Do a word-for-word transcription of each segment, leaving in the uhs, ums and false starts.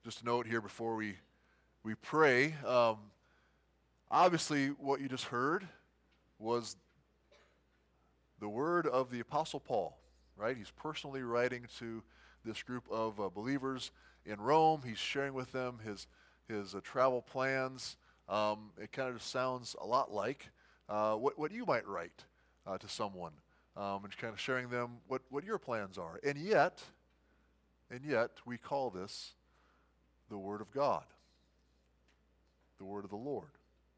just a note here before we, we pray. Um, obviously, what you just heard was the word of the Apostle Paul, right? He's personally writing to this group of uh, believers in Rome. He's sharing with them his, his uh, travel plans. Um, it kind of just sounds a lot like uh, what, what you might write uh, to someone, um, and kind of sharing them what, what your plans are. And yet, and yet, we call this the Word of God, the Word of the Lord.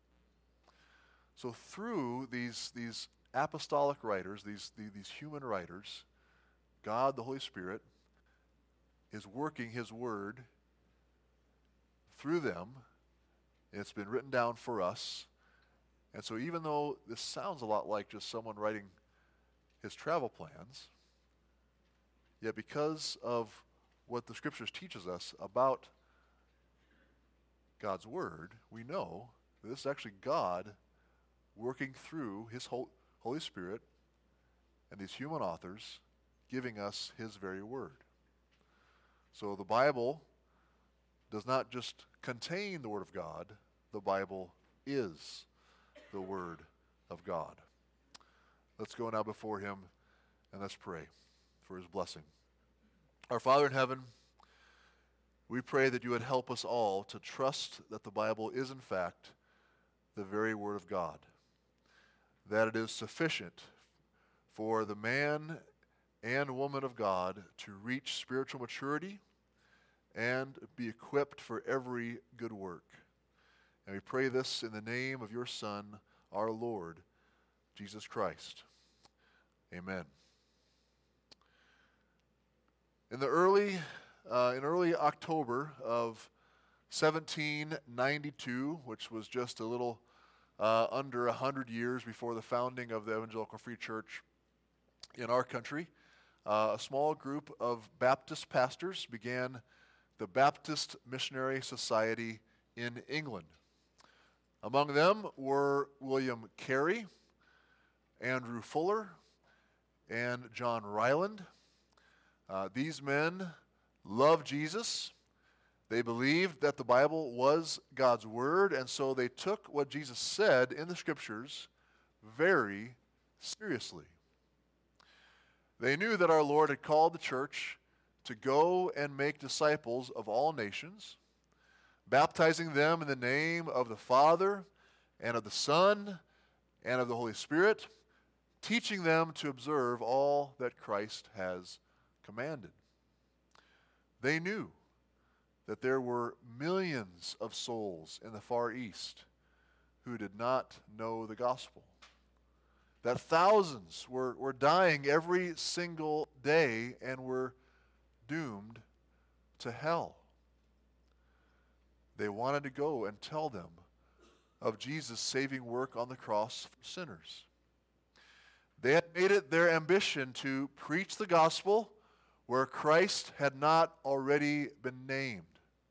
So through these, these apostolic writers, these, these, these human writers, God, the Holy Spirit, is working His Word through them. It's been written down for us. And so even though this sounds a lot like just someone writing his travel plans, yet because of what the Scriptures teaches us about God's Word, we know that this is actually God working through His Holy Spirit and these human authors giving us His very Word. So the Bible does not just contain the Word of God, the Bible is the Word of God. Let's go now before Him and let's pray for His blessing. Our Father in heaven, we pray that you would help us all to trust that the Bible is in fact the very Word of God, that it is sufficient for the man and woman of God to reach spiritual maturity and be equipped for every good work. And we pray this in the name of your Son, our Lord, Jesus Christ. Amen. In the early, uh, in early October of seventeen ninety-two, which was just a little uh, under a hundred years before the founding of the Evangelical Free Church in our country, uh, a small group of Baptist pastors began the Baptist Missionary Society in England. Among them were William Carey, Andrew Fuller, and John Ryland. Uh, these men loved Jesus. They believed that the Bible was God's Word, and so they took what Jesus said in the Scriptures very seriously. They knew that our Lord had called the church to go and make disciples of all nations, baptizing them in the name of the Father and of the Son and of the Holy Spirit, teaching them to observe all that Christ has commanded. They knew that there were millions of souls in the Far East who did not know the gospel, that thousands were, were dying every single day and were doomed to hell. They wanted to go and tell them of Jesus' saving work on the cross for sinners. They had made it their ambition to preach the gospel where Christ had not already been named.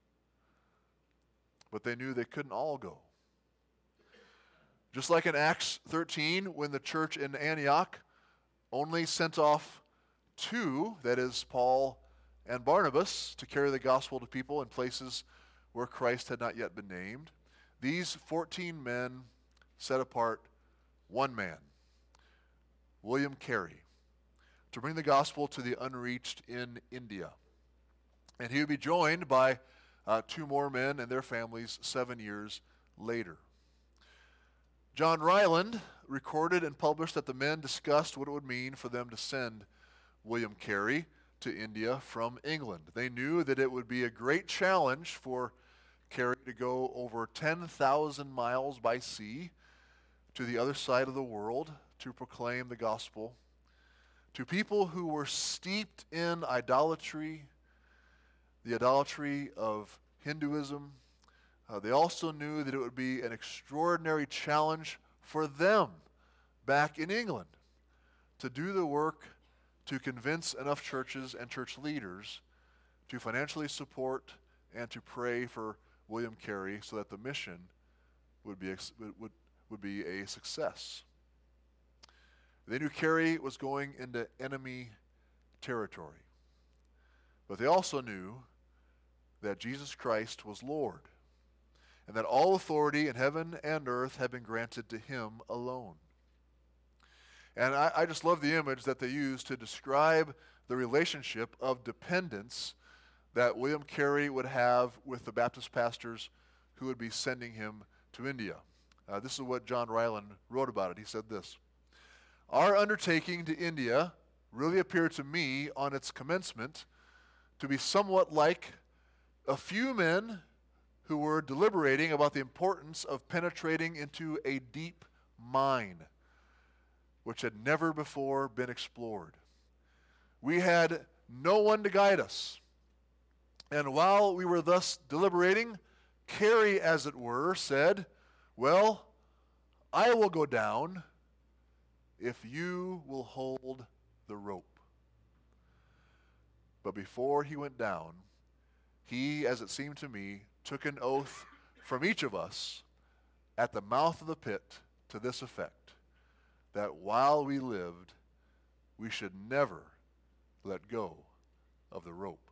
But they knew they couldn't all go. Just like in Acts thirteen, when the church in Antioch only sent off two, that is, Paul and Barnabas, to carry the gospel to people in places where Christ had not yet been named, these fourteen men set apart one man, William Carey, to bring the gospel to the unreached in India. And he would be joined by uh, two more men and their families seven years later. John Ryland recorded and published that the men discussed what it would mean for them to send William Carey to India from England. They knew that it would be a great challenge for Carey to go over ten thousand miles by sea to the other side of the world to proclaim the gospel to people who were steeped in idolatry, the idolatry of Hinduism. Uh, they also knew that it would be an extraordinary challenge for them back in England to do the work to convince enough churches and church leaders to financially support and to pray for William Carey so that the mission would be, would, would be a success. They knew Carey was going into enemy territory. But they also knew that Jesus Christ was Lord, and that all authority in heaven and earth had been granted to him alone. And I, I just love the image that they use to describe the relationship of dependence that William Carey would have with the Baptist pastors who would be sending him to India. Uh, this is what John Ryland wrote about it. He said this: "Our undertaking to India really appeared to me on its commencement to be somewhat like a few men who were deliberating about the importance of penetrating into a deep mine which had never before been explored. We had no one to guide us, and while we were thus deliberating, Carey, as it were, said, 'Well, I will go down if you will hold the rope.' But before he went down, he, as it seemed to me, took an oath from each of us at the mouth of the pit to this effect, that while we lived, we should never let go of the rope."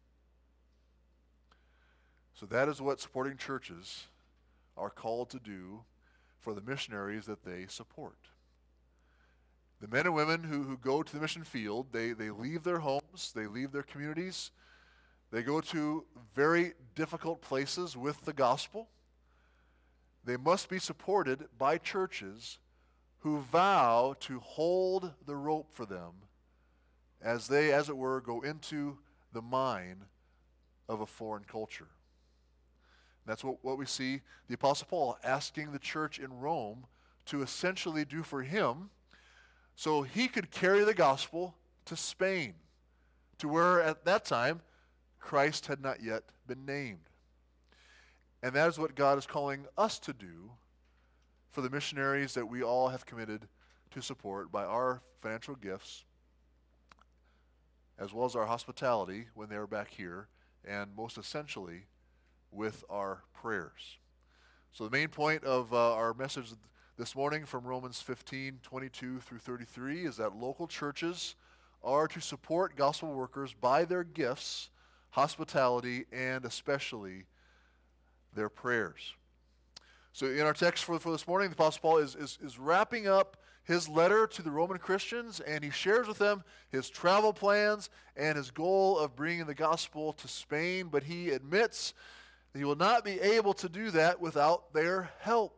So that is what supporting churches are called to do for the missionaries that they support. The men and women who, who go to the mission field, they, they leave their homes, they leave their communities, they go to very difficult places with the gospel. They must be supported by churches who vow to hold the rope for them as they, as it were, go into the mine of a foreign culture. That's what, what we see the Apostle Paul asking the church in Rome to essentially do for him, so he could carry the gospel to Spain, to where at that time Christ had not yet been named. And that is what God is calling us to do for the missionaries that we all have committed to support by our financial gifts, as well as our hospitality when they are back here, and most essentially with our prayers. So the main point of uh, our message this morning from Romans fifteen, twenty-two through thirty-three is that local churches are to support gospel workers by their gifts, hospitality, and especially their prayers. So in our text for, for this morning, the Apostle Paul is, is, is wrapping up his letter to the Roman Christians, and he shares with them his travel plans and his goal of bringing the gospel to Spain, but he admits that he will not be able to do that without their help.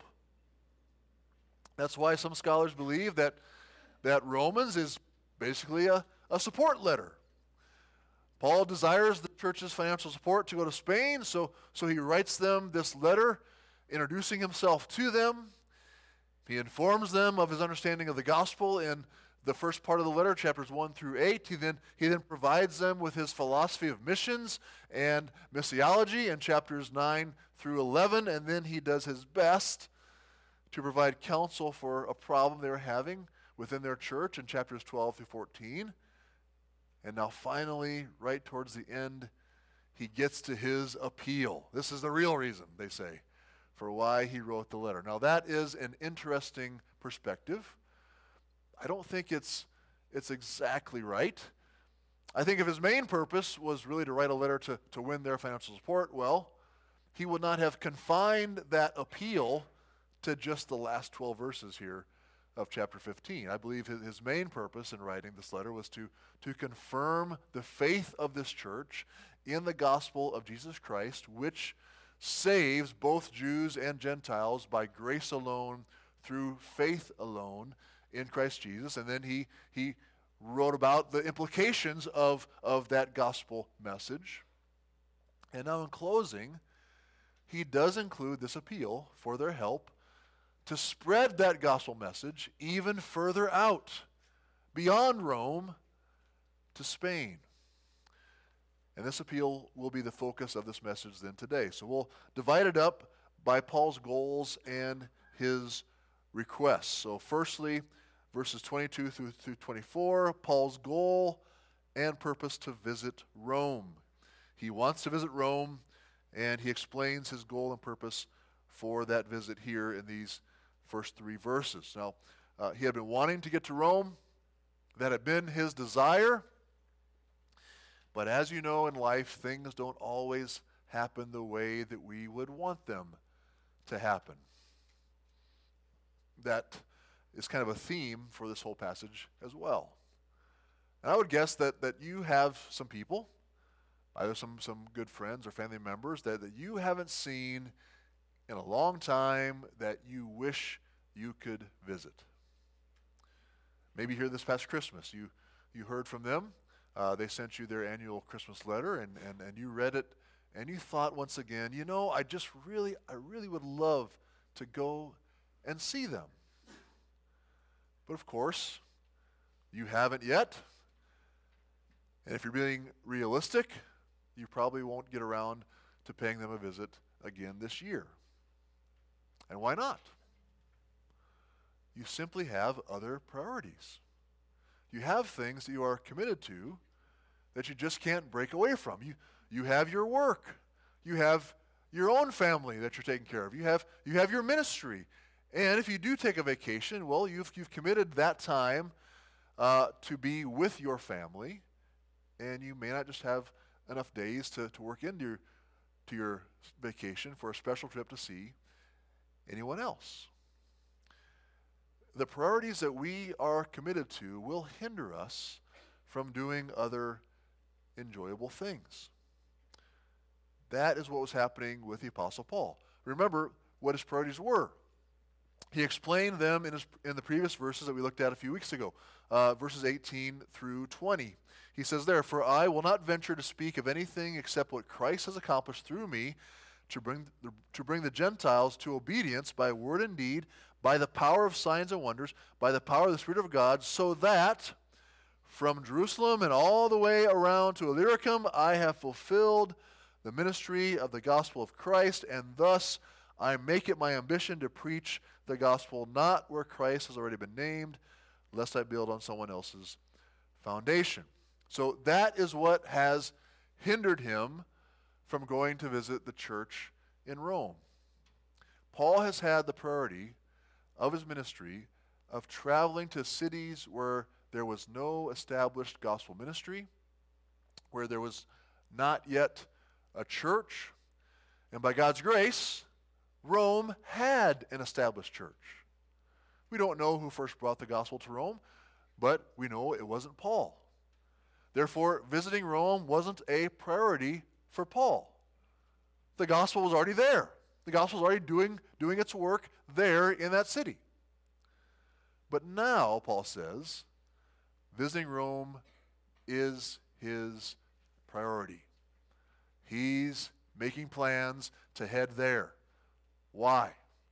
That's why some scholars believe that, that Romans is basically a, a support letter. Paul desires the church's financial support to go to Spain, so, so he writes them this letter introducing himself to them. He informs them of his understanding of the gospel in the first part of the letter, chapters one through eight. He then, he then provides them with his philosophy of missions and missiology in chapters nine through eleven, and then he does his best to provide counsel for a problem they were having within their church in chapters twelve through fourteen. And now finally, right towards the end, he gets to his appeal. This is the real reason, they say, for why he wrote the letter. Now that is an interesting perspective. I don't think it's it's exactly right. I think if his main purpose was really to write a letter to, to win their financial support, well, he would not have confined that appeal to just the last twelve verses here of chapter fifteen. I believe his, his main purpose in writing this letter was to, to confirm the faith of this church in the gospel of Jesus Christ, which saves both Jews and Gentiles by grace alone, through faith alone in Christ Jesus. And then he he wrote about the implications of, of that gospel message. And now in closing, he does include this appeal for their help to spread that gospel message even further out, beyond Rome, to Spain. And this appeal will be the focus of this message then today. So we'll divide it up by Paul's goals and his requests. So firstly, verses twenty-two through, through twenty-four, Paul's goal and purpose to visit Rome. He wants to visit Rome, and he explains his goal and purpose for that visit here in these first three verses. Now, uh, he had been wanting to get to Rome. That had been his desire. But as you know in life, things don't always happen the way that we would want them to happen. That is kind of a theme for this whole passage as well. And I would guess that, that you have some people, either some, some good friends or family members, that, that you haven't seen in a long time that you wish you could visit. Maybe here this past Christmas, you, you heard from them. Uh, they sent you their annual Christmas letter, and, and, and you read it, and you thought once again, you know, I just really, I really would love to go and see them. But of course, you haven't yet. And if you're being realistic, you probably won't get around to paying them a visit again this year. And why not? You simply have other priorities. You have things that you are committed to that you just can't break away from. You, you have your work. You have your own family that you're taking care of. You have, you have your ministry. And if you do take a vacation, well, you've, you've committed that time uh, to be with your family, and you may not just have enough days to, to work into your, to your vacation for a special trip to see anyone else. The priorities that we are committed to will hinder us from doing other enjoyable things. That is what was happening with the Apostle Paul. Remember what his priorities were. He explained them in, his, in the previous verses that we looked at a few weeks ago, uh, verses eighteen through twenty. He says there, "For I will not venture to speak of anything except what Christ has accomplished through me to bring the, to bring the Gentiles to obedience by word and deed, by the power of signs and wonders, by the power of the Spirit of God, so that from Jerusalem and all the way around to Illyricum I have fulfilled the ministry of the gospel of Christ, and thus I make it my ambition to preach the gospel not where Christ has already been named, lest I build on someone else's foundation." So that is what has hindered him from going to visit the church in Rome. Paul has had the priority of his ministry of traveling to cities where there was no established gospel ministry, where there was not yet a church, and by God's grace, Rome had an established church. We don't know who first brought the gospel to Rome, but we know it wasn't Paul. Therefore, visiting Rome wasn't a priority for Paul. The gospel was already there. The gospel was already doing, doing its work there in that city. But now, Paul says, visiting Rome is his priority. He's making plans to head there. Why?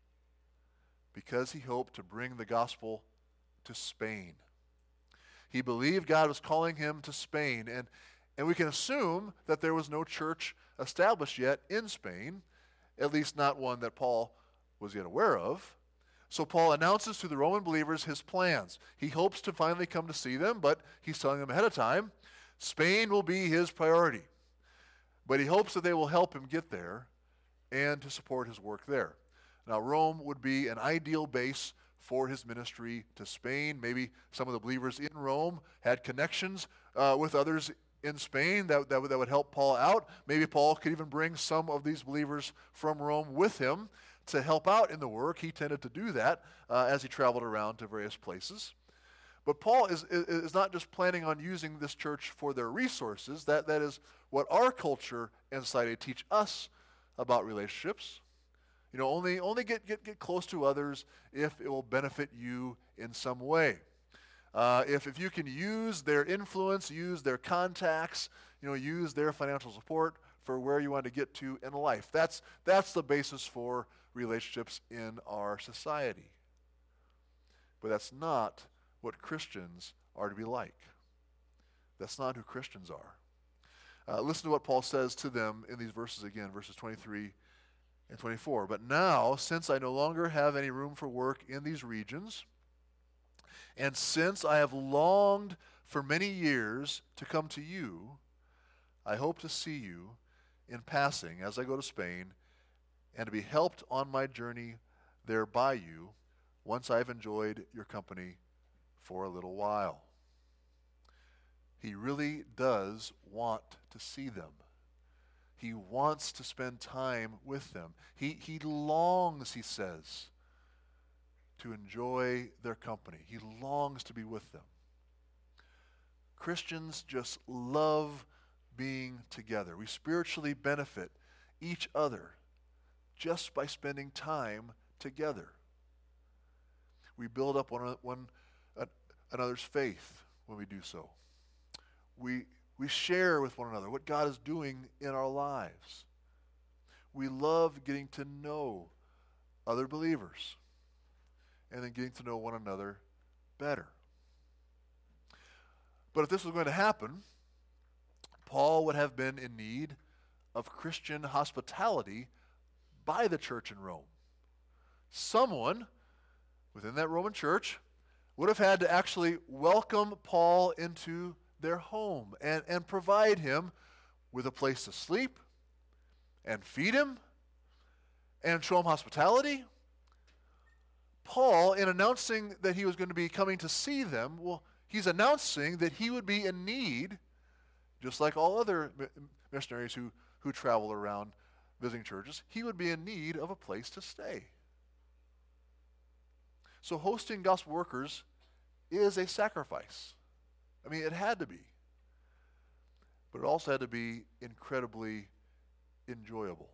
Because he hoped to bring the gospel to Spain. He believed God was calling him to Spain, and, and we can assume that there was no church established yet in Spain, at least not one that Paul was yet aware of. So Paul announces to the Roman believers his plans. He hopes to finally come to see them, but he's telling them ahead of time, Spain will be his priority. But he hopes that they will help him get there and to support his work there. Now, Rome would be an ideal base for his ministry to Spain. Maybe some of the believers in Rome had connections uh, with others in Spain that, that, would, that would help Paul out. Maybe Paul could even bring some of these believers from Rome with him to help out in the work. He tended to do that uh, as he traveled around to various places. But Paul is, is, is not just planning on using this church for their resources. That, that is what our culture and society teach us about relationships. You know, only, only get, get, get close to others if it will benefit you in some way. Uh, if, if you can use their influence, use their contacts, you know, use their financial support for where you want to get to in life. That's, that's the basis for relationships in our society. But that's not what Christians are to be like. That's not who Christians are. Uh, listen to what Paul says to them in these verses again, verses twenty-three and twenty-four. "But now, since I no longer have any room for work in these regions, and since I have longed for many years to come to you, I hope to see you in passing as I go to Spain, and to be helped on my journey there by you, once I have enjoyed your company for a little while." He really does want to see them. He wants to spend time with them. He, he longs, he says, to enjoy their company. He longs to be with them. Christians just love being together. We spiritually benefit each other just by spending time together. We build up one, one another's faith when we do so. We, we share with one another what God is doing in our lives. We love getting to know other believers and then getting to know one another better. But if this was going to happen, Paul would have been in need of Christian hospitality by the church in Rome. Someone within that Roman church would have had to actually welcome Paul into their home and, and provide him with a place to sleep and feed him and show him hospitality. Paul, in announcing that he was going to be coming to see them, well, he's announcing that he would be in need, just like all other missionaries who, who travel around visiting churches, he would be in need of a place to stay. So hosting gospel workers is a sacrifice. I mean, it had to be. But it also had to be incredibly enjoyable.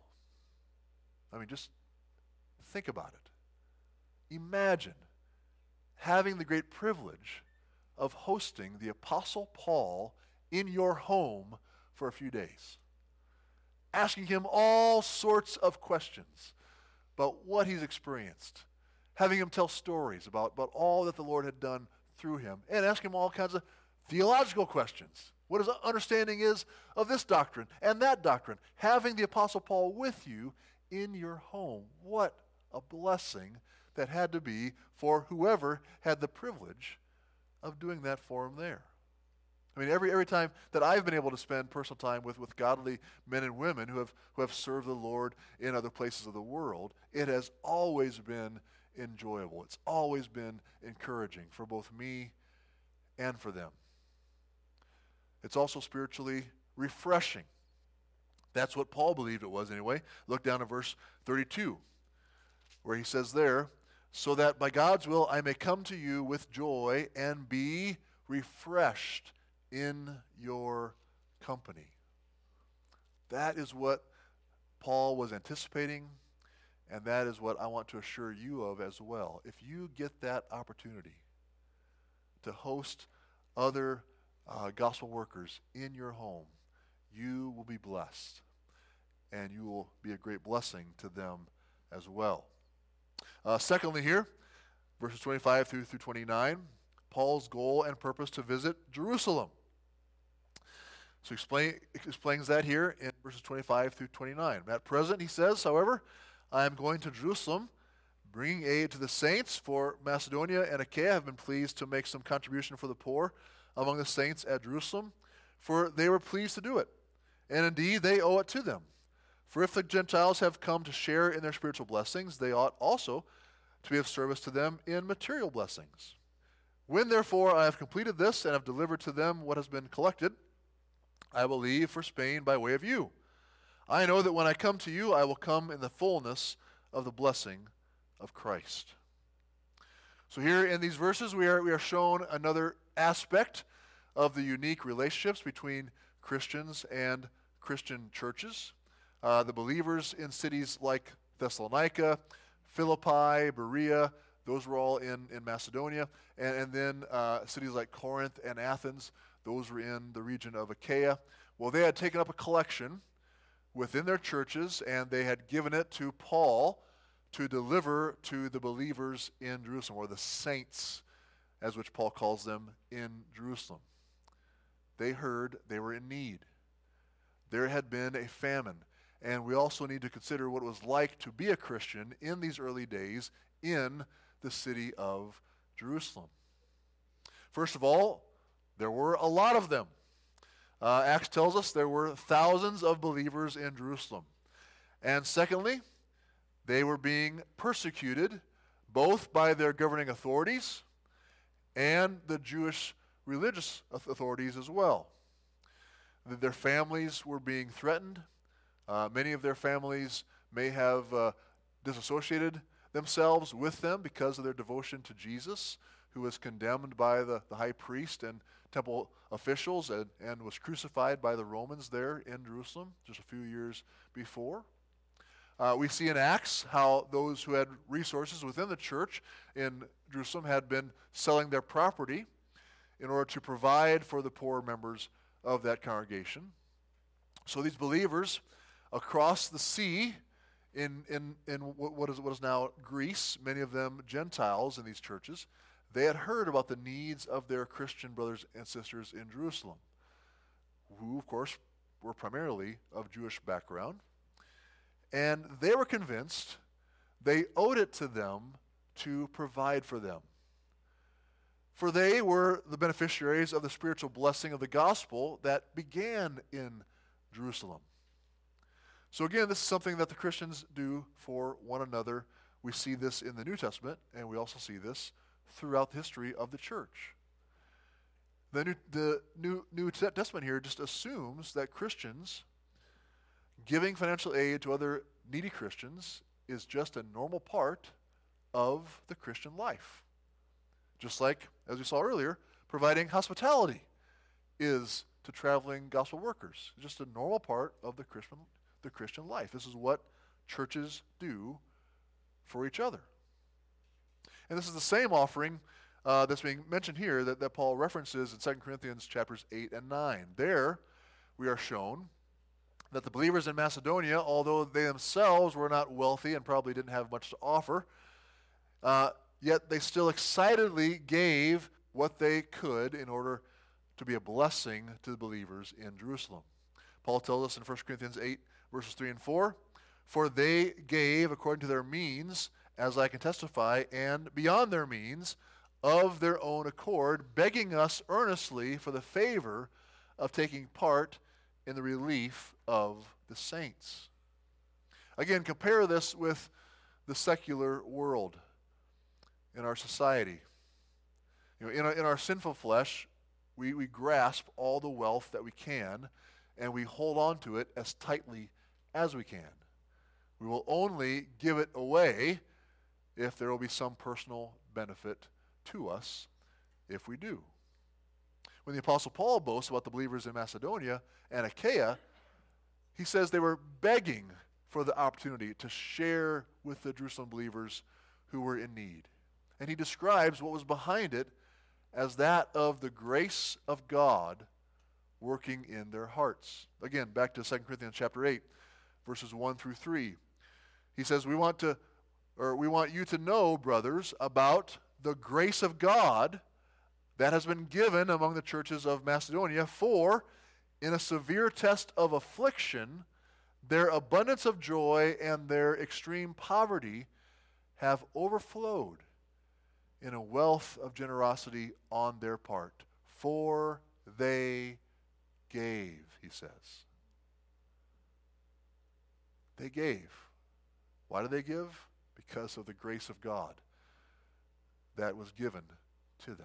I mean, just think about it. Imagine having the great privilege of hosting the Apostle Paul in your home for a few days, asking him all sorts of questions about what he's experienced, having him tell stories about, about all that the Lord had done through him, and asking him all kinds of theological questions. What his understanding is of this doctrine and that doctrine. Having the Apostle Paul with you in your home. What a blessing that had to be for whoever had the privilege of doing that for him there. I mean, every every time that I've been able to spend personal time with, with godly men and women who have who have served the Lord in other places of the world, it has always been enjoyable. It's always been encouraging for both me and for them. It's also spiritually refreshing. That's what Paul believed it was anyway. Look down at verse thirty-two, where he says there, so that by God's will I may come to you with joy and be refreshed in your company. That is what Paul was anticipating, and that is what I want to assure you of as well. If you get that opportunity to host other uh, gospel workers in your home, you will be blessed, and you will be a great blessing to them as well. Uh, secondly here, verses twenty-five through, through twenty-nine, Paul's goal and purpose to visit Jerusalem. So explain, explains that here in verses twenty-five through twenty-nine. At present, he says, however, I am going to Jerusalem, bringing aid to the saints, for Macedonia and Achaia have been pleased to make some contribution for the poor among the saints at Jerusalem, for they were pleased to do it. And indeed, they owe it to them. For if the Gentiles have come to share in their spiritual blessings, they ought also to be of service to them in material blessings. When, therefore, I have completed this and have delivered to them what has been collected, I will leave for Spain by way of you. I know that when I come to you, I will come in the fullness of the blessing of Christ. So here in these verses, we are, we are shown another aspect of the unique relationships between Christians and Christian churches. Uh, the believers in cities like Thessalonica, Philippi, Berea, those were all in, in Macedonia. And, and then uh, cities like Corinth and Athens, those were in the region of Achaia. Well, they had taken up a collection within their churches, and they had given it to Paul to deliver to the believers in Jerusalem, or the saints, as which Paul calls them, in Jerusalem. They heard they were in need. There had been a famine. And we also need to consider what it was like to be a Christian in these early days in the city of Jerusalem. First of all, there were a lot of them. Uh, Acts tells us there were thousands of believers in Jerusalem. And secondly, they were being persecuted both by their governing authorities and the Jewish religious authorities as well. Their families were being threatened. Uh, many of their families may have uh, disassociated themselves with them because of their devotion to Jesus, who was condemned by the, the high priest and temple officials and, and was crucified by the Romans there in Jerusalem just a few years before. Uh, we see in Acts how those who had resources within the church in Jerusalem had been selling their property in order to provide for the poor members of that congregation. So these believers across the sea in, in, in what is, what is now Greece, many of them Gentiles in these churches, they had heard about the needs of their Christian brothers and sisters in Jerusalem, who, of course, were primarily of Jewish background. And they were convinced they owed it to them to provide for them. For they were the beneficiaries of the spiritual blessing of the gospel that began in Jerusalem. So again, this is something that the Christians do for one another. We see this in the New Testament, and we also see this throughout the history of the church. The New, the New, New Testament here just assumes that Christians giving financial aid to other needy Christians is just a normal part of the Christian life. Just like, as we saw earlier, providing hospitality is to traveling gospel workers. It's just a normal part of the Christian, the Christian life. This is what churches do for each other. And this is the same offering uh, that's being mentioned here that, that Paul references in Second Corinthians chapters eight and nine. There we are shown that the believers in Macedonia, although they themselves were not wealthy and probably didn't have much to offer, uh, yet they still excitedly gave what they could in order to be a blessing to the believers in Jerusalem. Paul tells us in First Corinthians eight, verses three and four, "For they gave according to their means, as I can testify, and beyond their means, of their own accord, begging us earnestly for the favor of taking part in the relief of the saints." Again, compare this with the secular world in our society. You know, in our, in our sinful flesh, we, we grasp all the wealth that we can, and we hold on to it as tightly as we can. We will only give it away if there will be some personal benefit to us if we do. When the Apostle Paul boasts about the believers in Macedonia and Achaia, he says they were begging for the opportunity to share with the Jerusalem believers who were in need. And he describes what was behind it as that of the grace of God working in their hearts. Again, back to Second Corinthians chapter eight, verses one through three. He says, we want to, or we want you to know, brothers, about the grace of God that has been given among the churches of Macedonia, for in a severe test of affliction, their abundance of joy and their extreme poverty have overflowed in a wealth of generosity on their part. For they gave, he says. They gave. Why did they give? Because of the grace of God that was given to them.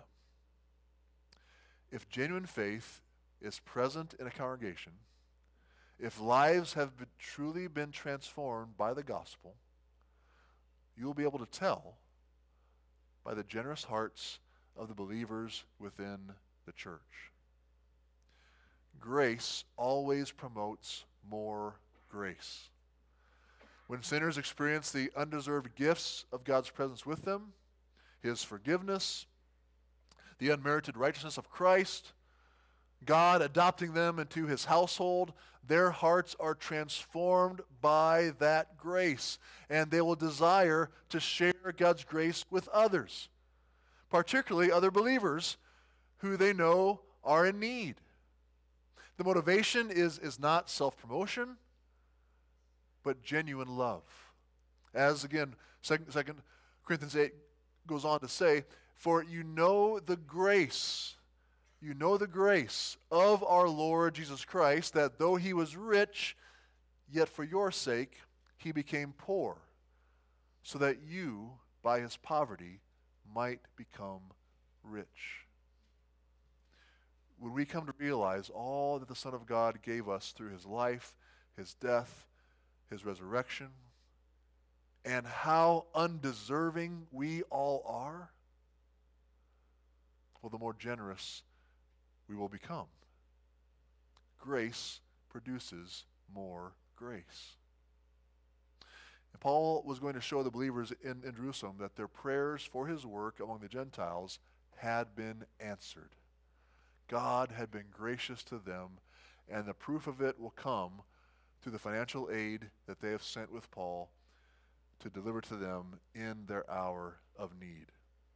If genuine faith is present in a congregation, if lives have been, truly been transformed by the gospel, you will be able to tell by the generous hearts of the believers within the church. Grace always promotes more grace. When sinners experience the undeserved gifts of God's presence with them, His forgiveness, the unmerited righteousness of Christ, God adopting them into His household, their hearts are transformed by that grace, and they will desire to share God's grace with others, particularly other believers who they know are in need. The motivation is, is not self-promotion, but genuine love. As again, Second Corinthians eight goes on to say, for you know the grace, you know the grace of our Lord Jesus Christ, that though He was rich, yet for your sake He became poor, so that you, by His poverty, might become rich. When we come to realize all that the Son of God gave us through His life, His death, his resurrection, and how undeserving we all are, well, the more generous we will become. Grace produces more grace. And Paul was going to show the believers in, in Jerusalem that their prayers for his work among the Gentiles had been answered. God had been gracious to them, and the proof of it will come through the financial aid that they have sent with Paul to deliver to them in their hour of need.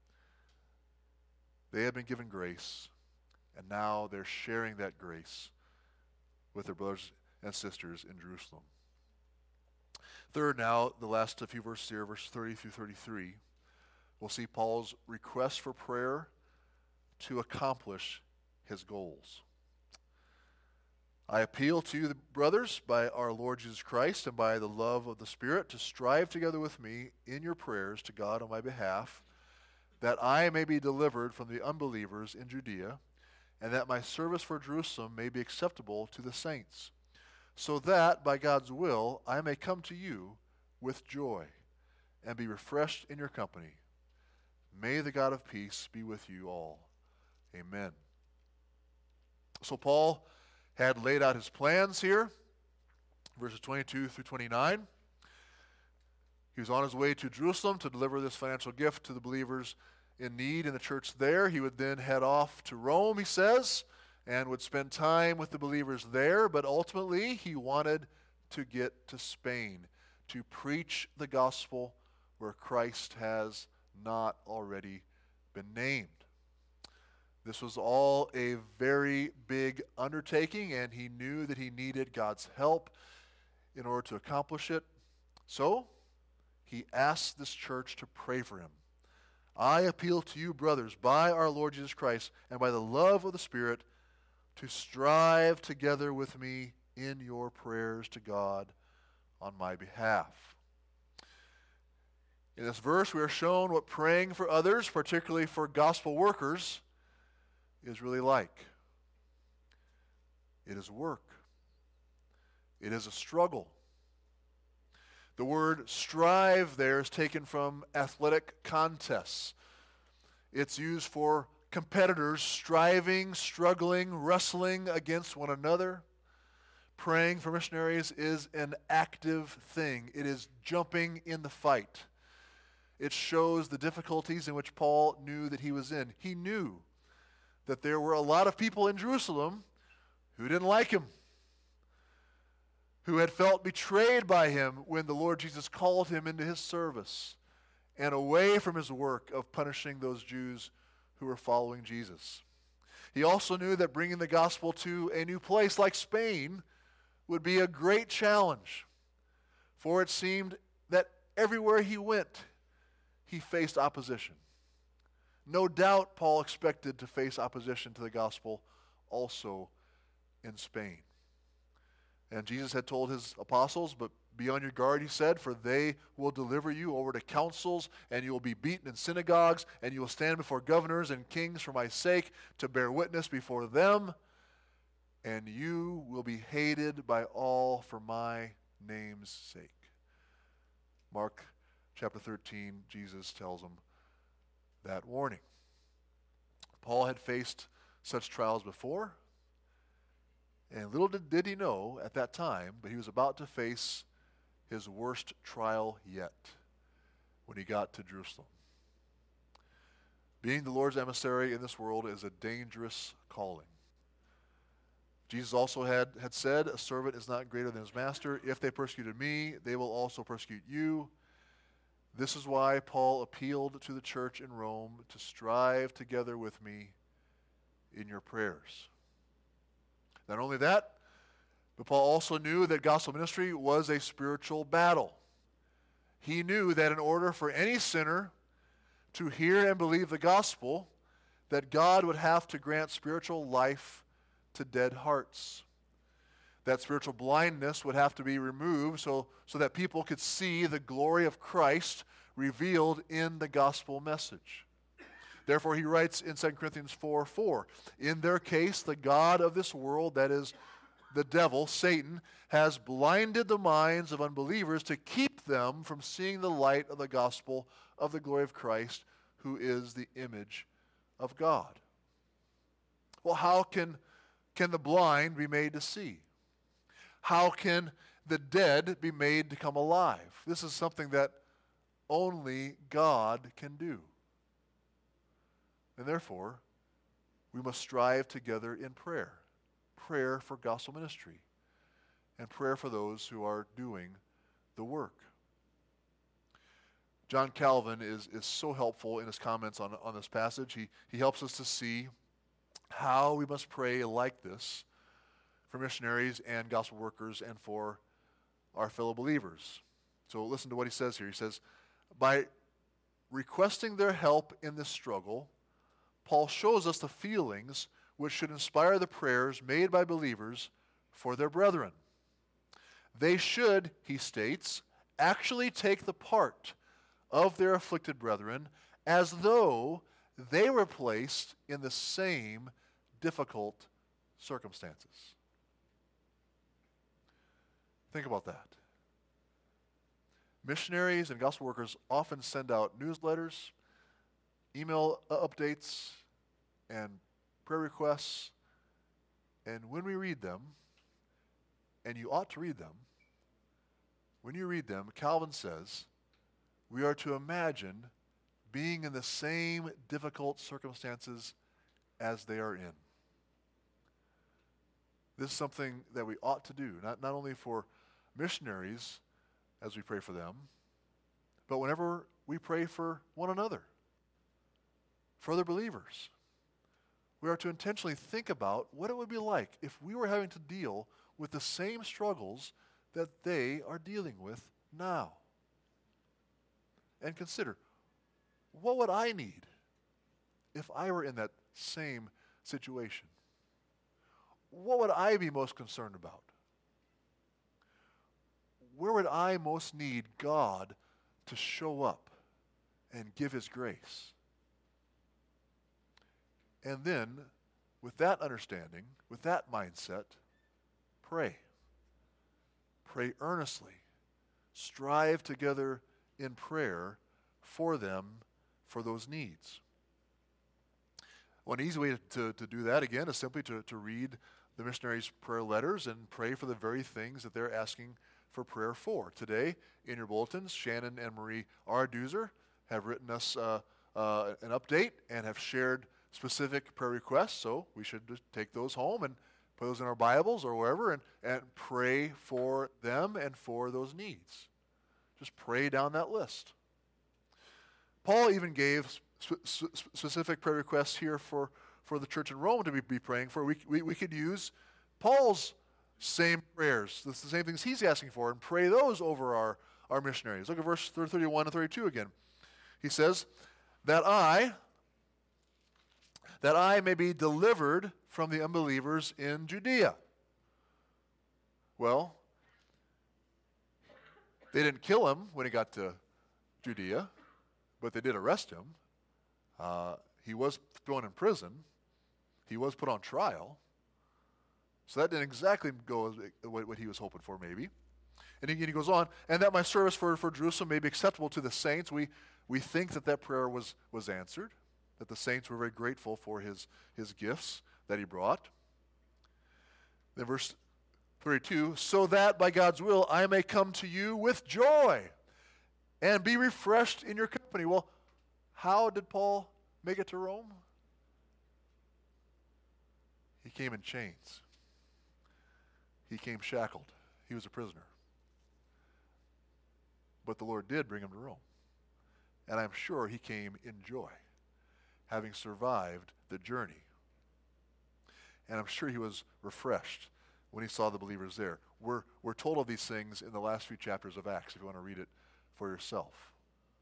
They have been given grace, and now they're sharing that grace with their brothers and sisters in Jerusalem. Third, now, the last few verses here, verses thirty through thirty-three, we'll see Paul's request for prayer to accomplish his goals. I appeal to you, the brothers, by our Lord Jesus Christ and by the love of the Spirit, to strive together with me in your prayers to God on my behalf, that I may be delivered from the unbelievers in Judea, and that my service for Jerusalem may be acceptable to the saints, so that, by God's will, I may come to you with joy and be refreshed in your company. May the God of peace be with you all. Amen. So Paul had laid out his plans here, verses twenty-two through twenty-nine. He was on his way to Jerusalem to deliver this financial gift to the believers in need in the church there. He would then head off to Rome, he says, and would spend time with the believers there. But ultimately, he wanted to get to Spain to preach the gospel where Christ has not already been named. This was all a very big undertaking, and he knew that he needed God's help in order to accomplish it. So, he asked this church to pray for him. I appeal to you, brothers, by our Lord Jesus Christ and by the love of the Spirit, to strive together with me in your prayers to God on my behalf. In this verse, we are shown what praying for others, particularly for gospel workers, is really like. It is work. It is a struggle. The word strive there is taken from athletic contests. It's used for competitors striving, struggling, wrestling against one another. Praying for missionaries is an active thing. It is jumping in the fight. It shows the difficulties in which Paul knew that he was in. He knew that there were a lot of people in Jerusalem who didn't like him, who had felt betrayed by him when the Lord Jesus called him into his service and away from his work of punishing those Jews who were following Jesus. He also knew that bringing the gospel to a new place like Spain would be a great challenge, for it seemed that everywhere he went, he faced opposition. No doubt Paul expected to face opposition to the gospel also in Spain. And Jesus had told his apostles, but be on your guard, he said, for they will deliver you over to councils, and you will be beaten in synagogues, and you will stand before governors and kings for my sake to bear witness before them, and you will be hated by all for my name's sake. Mark chapter thirteen, Jesus tells them that warning. Paul had faced such trials before, and little did, did he know at that time, but he was about to face his worst trial yet when he got to Jerusalem. Being the Lord's emissary in this world is a dangerous calling. Jesus also had, had said, a servant is not greater than his master. If they persecuted me, they will also persecute you. This is why Paul appealed to the church in Rome to strive together with me in your prayers. Not only that, but Paul also knew that gospel ministry was a spiritual battle. He knew that in order for any sinner to hear and believe the gospel, that God would have to grant spiritual life to dead hearts. That spiritual blindness would have to be removed so, so that people could see the glory of Christ revealed in the gospel message. Therefore, he writes in Second Corinthians four four, in their case, the God of this world, that is the devil, Satan, has blinded the minds of unbelievers to keep them from seeing the light of the gospel of the glory of Christ, who is the image of God. Well, how can, can the blind be made to see? How can the dead be made to come alive? This is something that only God can do. And therefore, we must strive together in prayer. Prayer for gospel ministry, and prayer for those who are doing the work. John Calvin is, is so helpful in his comments on, on this passage. He, he helps us to see how we must pray like this for missionaries and gospel workers and for our fellow believers. So listen to what he says here. He says, by requesting their help in this struggle, Paul shows us the feelings which should inspire the prayers made by believers for their brethren. They should, he states, actually take the part of their afflicted brethren as though they were placed in the same difficult circumstances. Think about that. Missionaries and gospel workers often send out newsletters, email updates, and prayer requests, and when we read them, and you ought to read them, when you read them, Calvin says, we are to imagine being in the same difficult circumstances as they are in. This is something that we ought to do, not, not only for missionaries as we pray for them, but whenever we pray for one another, for other believers. We are to intentionally think about what it would be like if we were having to deal with the same struggles that they are dealing with now. And consider, what would I need if I were in that same situation? What would I be most concerned about? Where would I most need God to show up and give his grace? And then, with that understanding, with that mindset, pray. Pray earnestly. Strive together in prayer for them, for those needs. One easy way to, to do that, again, is simply to, to read the missionaries' prayer letters and pray for the very things that they're asking for prayer for. Today, in your bulletins, Shannon and Marie Arduzer have written us uh, uh, an update and have shared specific prayer requests, so we should just take those home and put those in our Bibles or wherever and, and pray for them and for those needs. Just pray down that list. Paul even gave sp- sp- specific prayer requests here for, for the church in Rome to be, be praying for. We, we, we could use Paul's same prayers, the same things he's asking for, and pray those over our, our missionaries. Look at verse thirty-one and thirty-two again. He says, that I... that I may be delivered from the unbelievers in Judea. Well, they didn't kill him when he got to Judea, but they did arrest him. Uh, he was thrown in prison. He was put on trial. So that didn't exactly go as what, what he was hoping for, maybe. And he, and he goes on, and that my service for, for Jerusalem may be acceptable to the saints. We, we think that that prayer was, was answered, that the saints were very grateful for his, his gifts that he brought. Then verse thirty-two, so that by God's will I may come to you with joy and be refreshed in your company. Well, how did Paul make it to Rome? He came in chains. He came shackled. He was a prisoner. But the Lord did bring him to Rome. And I'm sure he came in joy, having survived the journey. And I'm sure he was refreshed when he saw the believers there. We're, we're told of these things in the last few chapters of Acts, if you want to read it for yourself.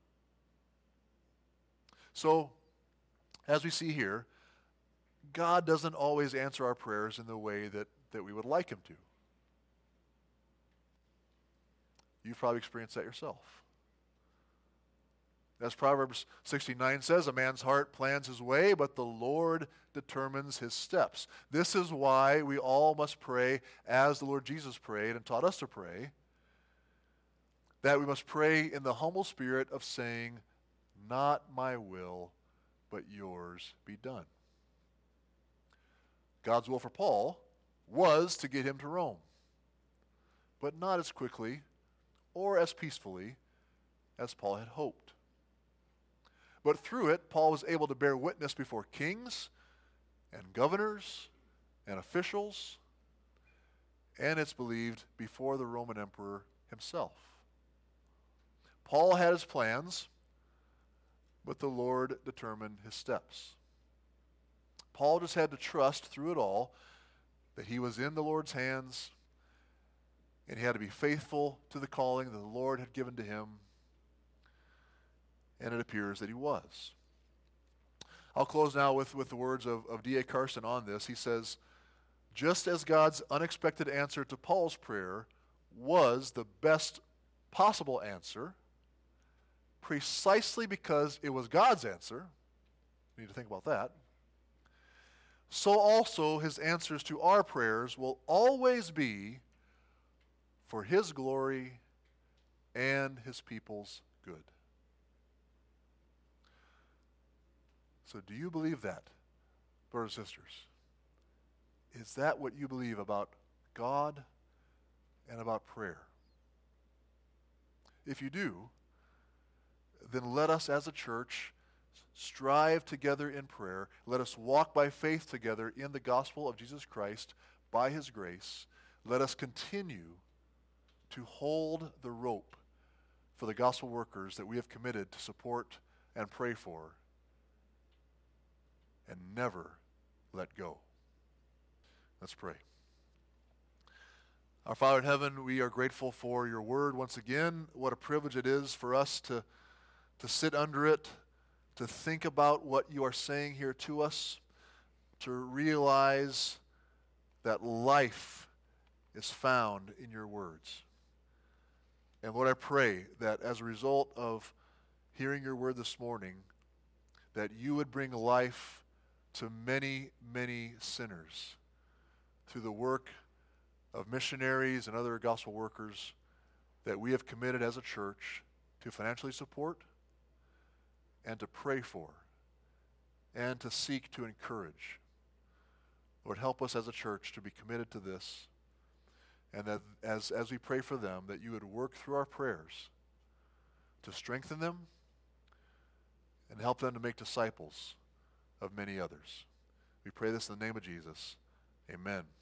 So, as we see here, God doesn't always answer our prayers in the way that, that we would like him to. You've probably experienced that yourself. As Proverbs sixty-nine says, a man's heart plans his way, but the Lord determines his steps. This is why we all must pray as the Lord Jesus prayed and taught us to pray, that we must pray in the humble spirit of saying, not my will, but yours be done. God's will for Paul was to get him to Rome, but not as quickly or as peacefully as Paul had hoped. But through it, Paul was able to bear witness before kings and governors and officials, and it's believed before the Roman emperor himself. Paul had his plans, but the Lord determined his steps. Paul just had to trust through it all that he was in the Lord's hands, and he had to be faithful to the calling that the Lord had given to him, and it appears that he was. I'll close now with, with the words of, of D A Carson on this. He says, just as God's unexpected answer to Paul's prayer was the best possible answer, precisely because it was God's answer, we need to think about that, so also his answers to our prayers will always be for his glory and his people's good. So do you believe that, brothers and sisters? Is that what you believe about God and about prayer? If you do, then let us as a church strive together in prayer. Let us walk by faith together in the gospel of Jesus Christ by his grace. Let us continue to hold the rope for the gospel workers that we have committed to support and pray for, and never let go. Let's pray. Our Father in heaven, we are grateful for your word once again. What a privilege it is for us to, to sit under it, to think about what you are saying here to us, to realize that life is found in your words. And Lord, I pray that as a result of hearing your word this morning, that you would bring life to many, many sinners through the work of missionaries and other gospel workers that we have committed as a church to financially support and to pray for and to seek to encourage. Lord, help us as a church to be committed to this, and that as, as we pray for them, that you would work through our prayers to strengthen them and help them to make disciples of many others. We pray this in the name of Jesus. Amen.